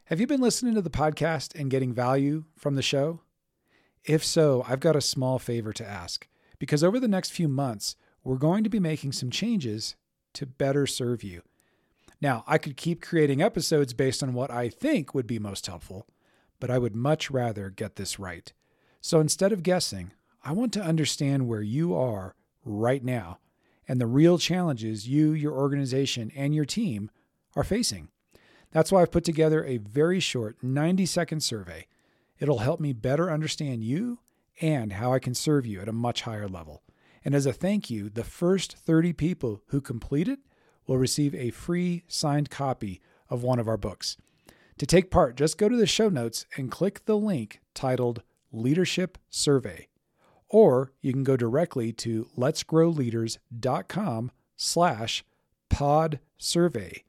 Have you been listening to the podcast and getting value from the show? If so, I've got a small favor to ask, because over the next few months, we're going to be making some changes to better serve you. Now, I could keep creating episodes based on what I think would be most helpful, but I would much rather get this right. So instead of guessing, I want to understand where you are right now and the real challenges you, your organization, and your team are facing. That's why I've put together a very short 90-second survey. It'll help me better understand you and how I can serve you at a much higher level. And as a thank you, the first 30 people who complete it will receive a free signed copy of one of our books. To take part, just go to the show notes and click the link titled Leadership Survey. Or you can go directly to letsgrowleaders.com/podsurvey.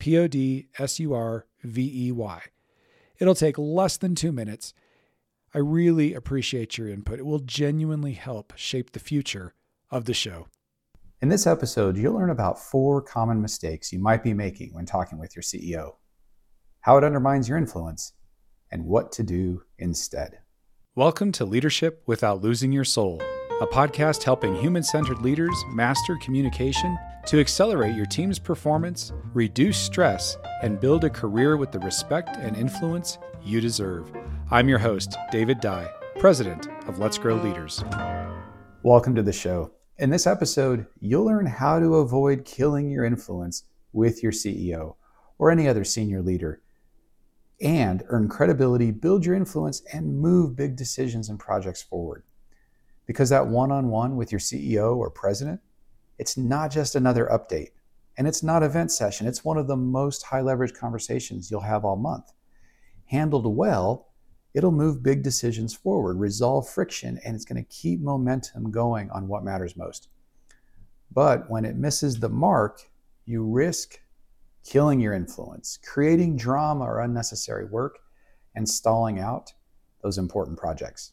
PODSURVEY. It'll take less than 2 minutes. I really appreciate your input. It will genuinely help shape the future of the show. In this episode, you'll learn about 4 common mistakes you might be making when talking with your CEO, how it undermines your influence, and what to do instead. Welcome to Leadership Without Losing Your Soul, a podcast helping human-centered leaders master communication to accelerate your team's performance, reduce stress, and build a career with the respect and influence you deserve. I'm your host, David Dye, President of Let's Grow Leaders. Welcome to the show. In this episode, you'll learn how to avoid killing your influence with your CEO or any other senior leader, and earn credibility, build your influence, and move big decisions and projects forward. Because that one-on-one with your CEO or president, it's not just another update, and it's not event session. It's one of the most high-leverage conversations you'll have all month. Handled well, it'll move big decisions forward, resolve friction, and it's going to keep momentum going on what matters most. But when it misses the mark, you risk killing your influence, creating drama or unnecessary work, and stalling out those important projects.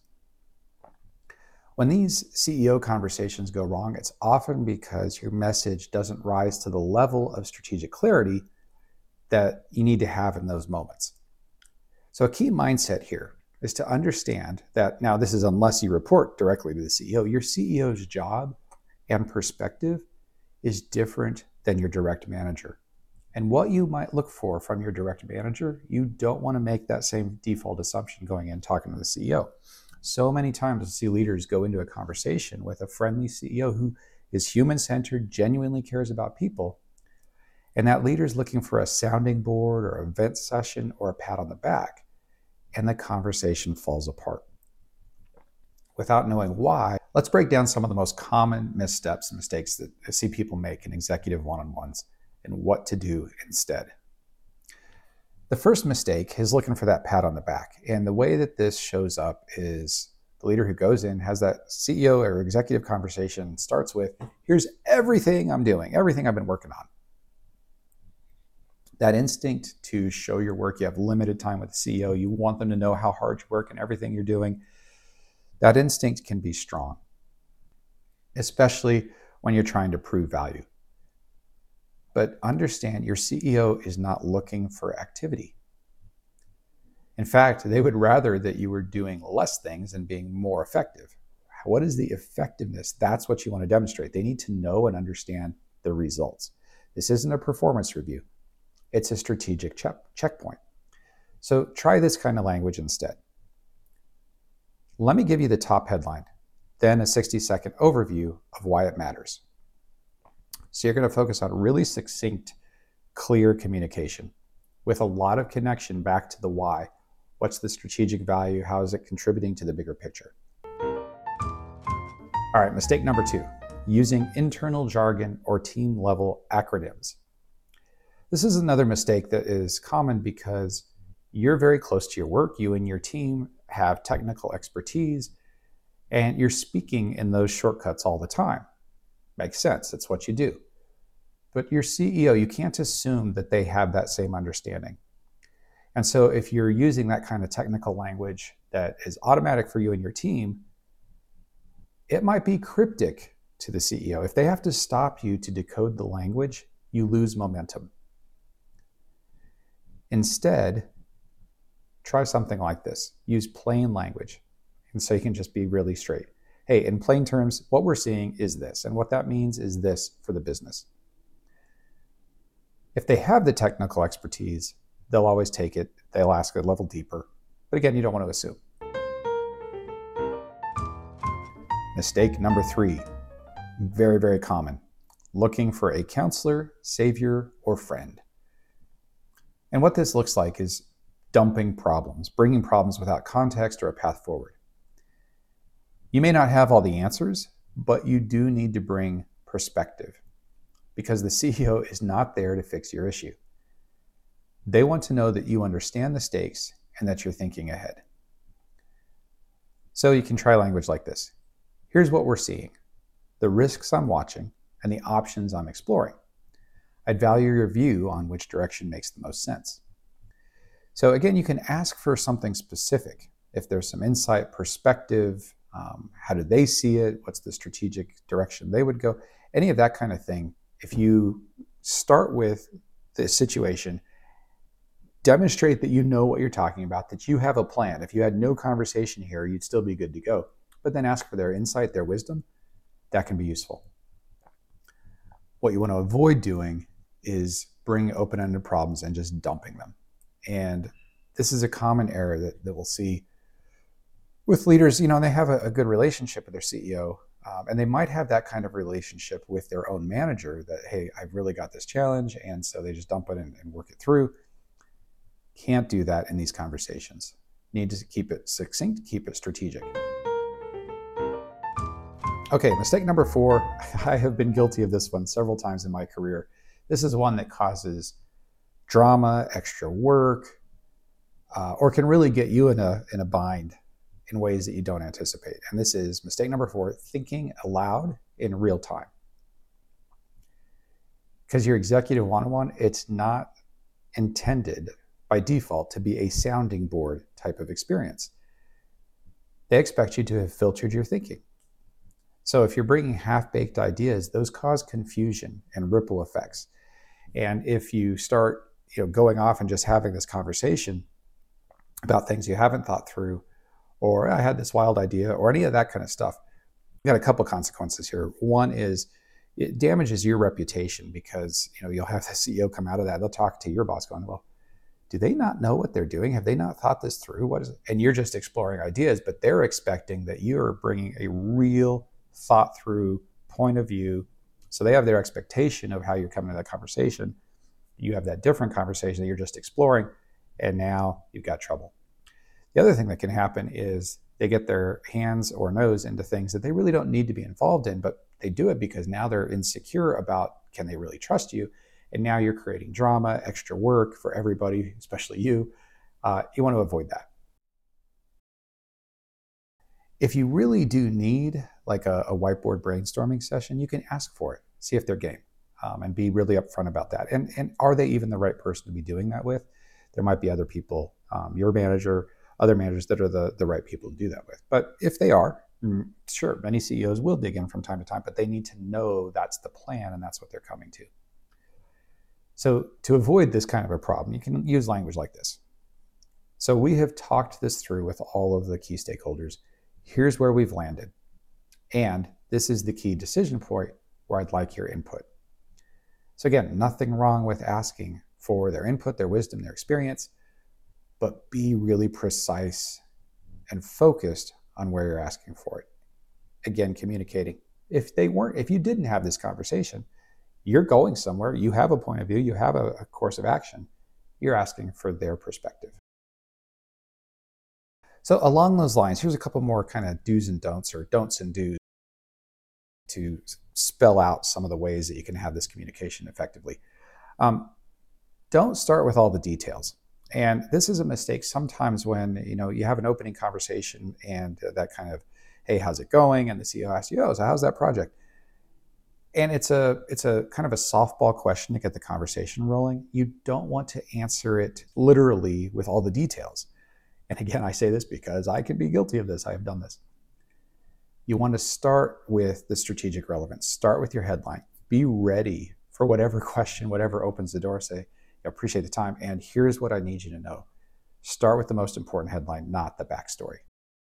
When these CEO conversations go wrong, it's often because your message doesn't rise to the level of strategic clarity that you need to have in those moments. So a key mindset here is to understand that, now this is unless you report directly to the CEO, your CEO's job and perspective is different than your direct manager. And what you might look for from your direct manager, you don't want to make that same default assumption going in talking to the CEO. So many times I see leaders go into a conversation with a friendly CEO who is human-centered, genuinely cares about people, and that leader is looking for a sounding board or an event session or a pat on the back, and the conversation falls apart. Without knowing why, let's break down some of the most common missteps and mistakes that I see people make in executive one-on-ones and what to do instead. The first mistake is looking for that pat on the back. And the way that this shows up is the leader who goes in, has that CEO or executive conversation, starts with, here's everything I'm doing, everything I've been working on. That instinct to show your work, you have limited time with the CEO, you want them to know how hard you work and everything you're doing. That instinct can be strong, especially when you're trying to prove value. But understand, your CEO is not looking for activity. In fact, they would rather that you were doing less things and being more effective. What is the effectiveness? That's what you want to demonstrate. They need to know and understand the results. This isn't a performance review. It's a strategic checkpoint. So try this kind of language instead. Let me give you the top headline, then a 60-second overview of why it matters. So you're going to focus on really succinct, clear communication with a lot of connection back to the why. What's the strategic value? How is it contributing to the bigger picture? All right, mistake number 2, using internal jargon or team-level acronyms. This is another mistake that is common because you're very close to your work. You and your team have technical expertise, and you're speaking in those shortcuts all the time. Makes sense. That's what you do. But your CEO, you can't assume that they have that same understanding. And so if you're using that kind of technical language that is automatic for you and your team, it might be cryptic to the CEO. If they have to stop you to decode the language, you lose momentum. Instead, try something like this. Use plain language. And so you can just be really straight. Hey, in plain terms, what we're seeing is this, and what that means is this for the business. If they have the technical expertise, they'll always take it. They'll ask a level deeper. But again, you don't want to assume. Mistake number 3, very, very common. Looking for a counselor, savior, or friend. And what this looks like is dumping problems, bringing problems without context or a path forward. You may not have all the answers, but you do need to bring perspective because the CEO is not there to fix your issue. They want to know that you understand the stakes and that you're thinking ahead. So you can try language like this. Here's what we're seeing, the risks I'm watching, and the options I'm exploring. I'd value your view on which direction makes the most sense. So again, you can ask for something specific. If there's some insight, perspective, how do they see it? What's the strategic direction they would go? Any of that kind of thing. If you start with the situation, demonstrate that you know what you're talking about, that you have a plan. If you had no conversation here, you'd still be good to go. But then ask for their insight, their wisdom. That can be useful. What you want to avoid doing is bring open-ended problems and just dumping them. And this is a common error that we'll see with leaders. You know, they have a good relationship with their CEO, and they might have that kind of relationship with their own manager that, hey, I've really got this challenge, and so they just dump it and work it through. Can't do that in these conversations. Need to keep it succinct, keep it strategic. Okay, mistake number 4. I have been guilty of this one several times in my career. This is one that causes drama, extra work, or can really get you in a bind in ways that you don't anticipate. And this is mistake number 4, thinking aloud in real time. Because your executive one-on-one, it's not intended by default to be a sounding board type of experience. They expect you to have filtered your thinking. So if you're bringing half-baked ideas, those cause confusion and ripple effects. And if you start, going off and just having this conversation about things you haven't thought through, or I had this wild idea, or any of that kind of stuff, you got a couple consequences here. One is it damages your reputation because you'll have the CEO come out of that. They'll talk to your boss going, well, do they not know what they're doing? Have they not thought this through? What is it? And you're just exploring ideas, but they're expecting that you're bringing a real thought through point of view. So they have their expectation of how you're coming to that conversation. You have that different conversation that you're just exploring, and now you've got trouble. The other thing that can happen is they get their hands or nose into things that they really don't need to be involved in, but they do it because now they're insecure about, can they really trust you? And now you're creating drama, extra work for everybody, especially you. You want to avoid that. If you really do need like a whiteboard brainstorming session, you can ask for it, see if they're game, and be really upfront about that. And are they even the right person to be doing that with? There might be other people, your manager, other managers that are the right people to do that with. But if they are, sure, many CEOs will dig in from time to time, but they need to know that's the plan and that's what they're coming to. So to avoid this kind of a problem, you can use language like this. So we have talked this through with all of the key stakeholders. Here's where we've landed. And this is the key decision point where I'd like your input. So again, nothing wrong with asking for their input, their wisdom, their experience, but be really precise and focused on where you're asking for it. Again, communicating. If you didn't have this conversation, you're going somewhere, you have a point of view, you have a course of action, you're asking for their perspective. So along those lines, here's a couple more kind of do's and don'ts, or don'ts and do's, to spell out some of the ways that you can have this communication effectively. Don't start with all the details. And this is a mistake sometimes when you have an opening conversation and that kind of, hey, how's it going? And the CEO asks you, so how's that project? And it's a kind of a softball question to get the conversation rolling. You don't want to answer it literally with all the details. And again, I say this because I can be guilty of this. I have done this. You want to start with the strategic relevance. Start with your headline. Be ready for whatever question, whatever opens the door. Say, I appreciate the time, and here's what I need you to know. Start with the most important headline, not the backstory.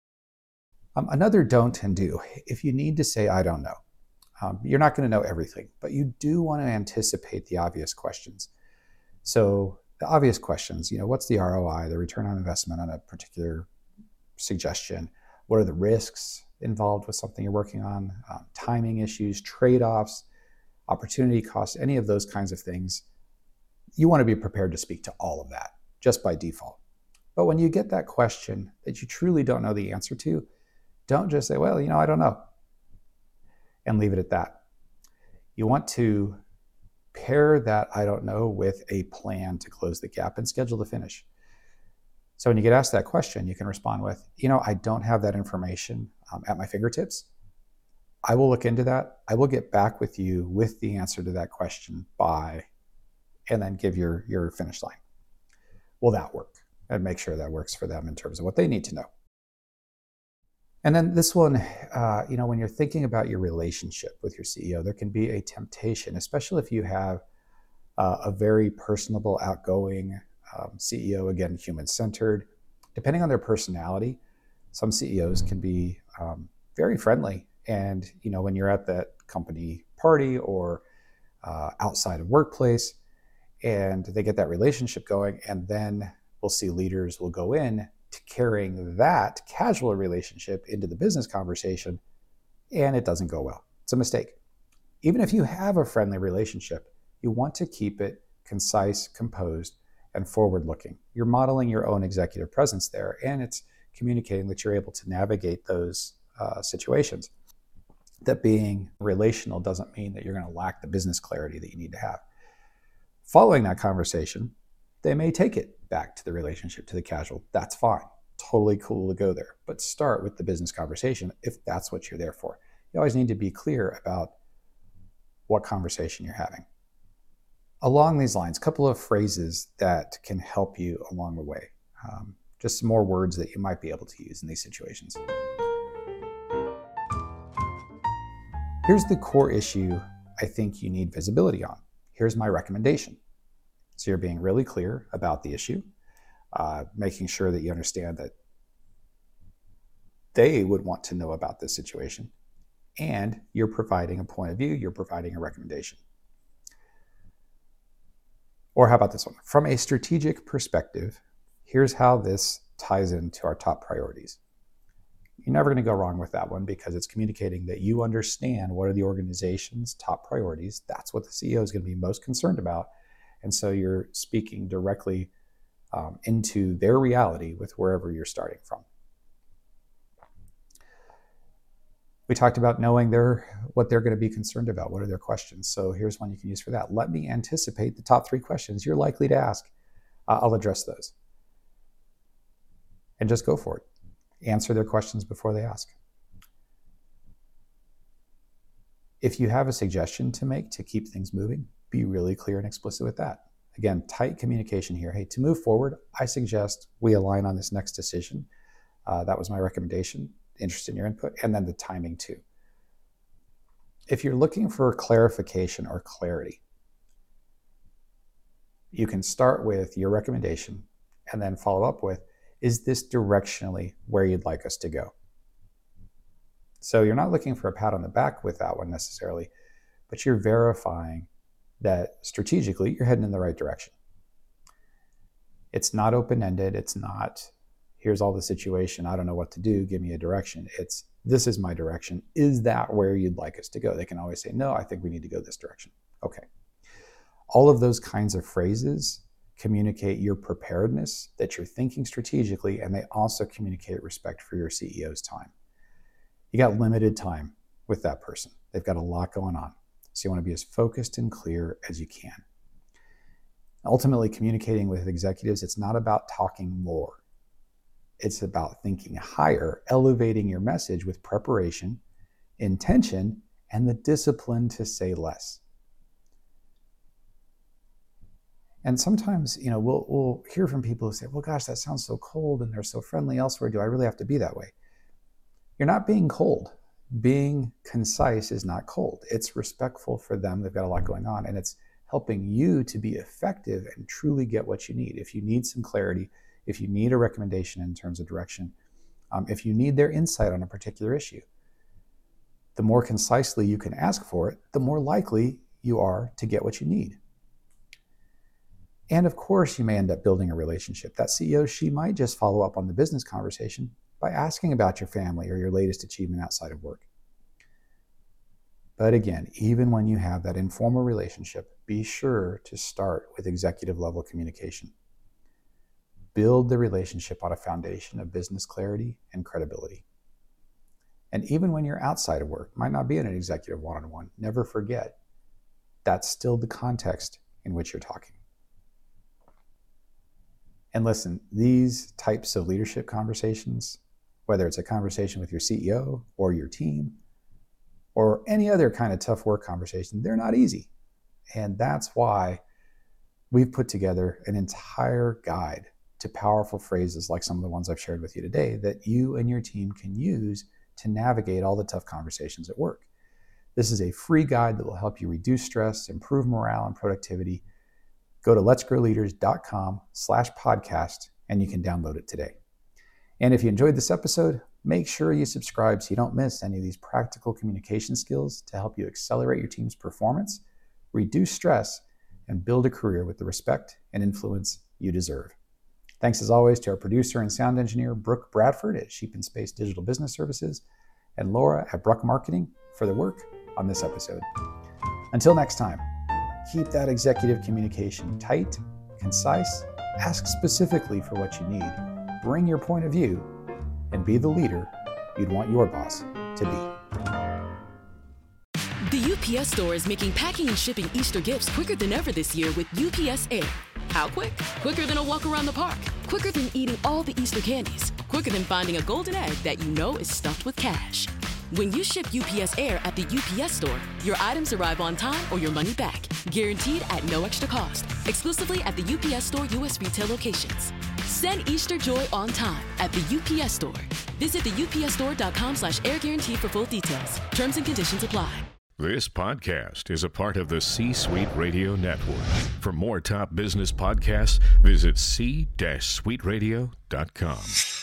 Another don't and do. If you need to say, I don't know, you're not going to know everything, but you do want to anticipate the obvious questions. So the obvious questions, what's the ROI, the return on investment on a particular suggestion? What are the risks involved with something you're working on? Timing issues, trade-offs, opportunity costs, any of those kinds of things. You want to be prepared to speak to all of that just by default. But when you get that question that you truly don't know the answer to, don't just say, well, I don't know, and leave it at that. You want to pair that I don't know with a plan to close the gap and schedule the finish. So when you get asked that question, you can respond with, I don't have that information at my fingertips. I will look into that. I will get back with you with the answer to that question by, and then give your finish line. Will that work? And make sure that works for them in terms of what they need to know. And then this one, when you're thinking about your relationship with your CEO, there can be a temptation, especially if you have a very personable, outgoing CEO, again, human-centered. Depending on their personality, some CEOs can be very friendly. And, when you're at that company party or outside of workplace, and they get that relationship going, and then we'll see leaders will go in to carrying that casual relationship into the business conversation, and it doesn't go well. It's a mistake. Even if you have a friendly relationship, you want to keep it concise, composed, and forward-looking. You're modeling your own executive presence there, and it's communicating that you're able to navigate those situations. That being relational doesn't mean that you're going to lack the business clarity that you need to have. Following that conversation, they may take it back to the relationship, to the casual. That's fine. Totally cool to go there. But start with the business conversation if that's what you're there for. You always need to be clear about what conversation you're having. Along these lines, a couple of phrases that can help you along the way. Just some more words that you might be able to use in these situations. Here's the core issue I think you need visibility on. Here's my recommendation. So you're being really clear about the issue, making sure that you understand that they would want to know about this situation, and you're providing a point of view, you're providing a recommendation. Or how about this one? From a strategic perspective, here's how this ties into our top priorities. You're never going to go wrong with that one because it's communicating that you understand what are the organization's top priorities. That's what the CEO is going to be most concerned about. And so you're speaking directly into their reality with wherever you're starting from. We talked about knowing what they're going to be concerned about. What are their questions? So here's one you can use for that. Let me anticipate the top 3 questions you're likely to ask. I'll address those. And just go for it. Answer their questions before they ask. If you have a suggestion to make to keep things moving, be really clear and explicit with that. Again, tight communication here. Hey, to move forward, I suggest we align on this next decision. That was my recommendation. Interested in your input. And then the timing too. If you're looking for clarification or clarity, you can start with your recommendation and then follow up with, is this directionally where you'd like us to go? So you're not looking for a pat on the back with that one necessarily, but you're verifying that strategically you're heading in the right direction. It's not open-ended. It's not, here's all the situation, I don't know what to do, give me a direction. It's, this is my direction. Is that where you'd like us to go? They can always say, no, I think we need to go this direction. Okay. All of those kinds of phrases communicate your preparedness, that you're thinking strategically, and they also communicate respect for your CEO's time. You got limited time with that person. They've got a lot going on. So you want to be as focused and clear as you can. Ultimately, communicating with executives, it's not about talking more. It's about thinking higher, elevating your message with preparation, intention, and the discipline to say less. And sometimes, we'll hear from people who say, well, gosh, that sounds so cold and they're so friendly elsewhere. Do I really have to be that way? You're not being cold. Being concise is not cold. It's respectful for them. They've got a lot going on, and it's helping you to be effective and truly get what you need. If you need some clarity, if you need a recommendation in terms of direction, if you need their insight on a particular issue. The more concisely you can ask for it, the more likely you are to get what you need. And of course, you may end up building a relationship. That CEO, she might just follow up on the business conversation by asking about your family or your latest achievement outside of work. But again, even when you have that informal relationship, be sure to start with executive level communication. Build the relationship on a foundation of business clarity and credibility. And even when you're outside of work, might not be in an executive one-on-one, never forget that's still the context in which you're talking. And listen, these types of leadership conversations, whether it's a conversation with your CEO or your team, or any other kind of tough work conversation, they're not easy. And that's why we've put together an entire guide to powerful phrases like some of the ones I've shared with you today that you and your team can use to navigate all the tough conversations at work. This is a free guide that will help you reduce stress, improve morale and productivity. Go to letsgrowleaders.com/podcast and you can download it today. And if you enjoyed this episode, make sure you subscribe so you don't miss any of these practical communication skills to help you accelerate your team's performance, reduce stress, and build a career with the respect and influence you deserve. Thanks as always to our producer and sound engineer, Brooke Bradford at Sheep and Space Digital Business Services, and Laura at Bruck Marketing for the work on this episode. Until next time, keep that executive communication tight, concise, ask specifically for what you need, bring your point of view, and be the leader you'd want your boss to be. The UPS Store is making packing and shipping Easter gifts quicker than ever this year with UPS Air. How quick? Quicker than a walk around the park. Quicker than eating all the Easter candies. Quicker than finding a golden egg that you know is stuffed with cash. When you ship UPS Air at the UPS Store, your items arrive on time or your money back. Guaranteed at no extra cost. Exclusively at the UPS Store US retail locations. Send Easter joy on time at the UPS Store. Visit the upsstore.com/air guarantee for full details. Terms and conditions apply. This podcast is a part of the C-Suite Radio Network. For more top business podcasts, visit c-suiteradio.com.